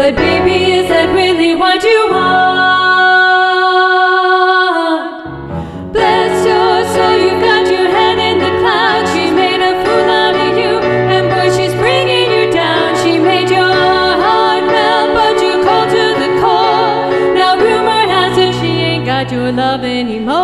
But baby, is that really what you want? Bless your soul, you've got your head in the clouds. She's made a fool out of you, and boy, she's bringing you down. She made your heart melt, but you're cold to the core. Now rumor has it she ain't got your love anymore.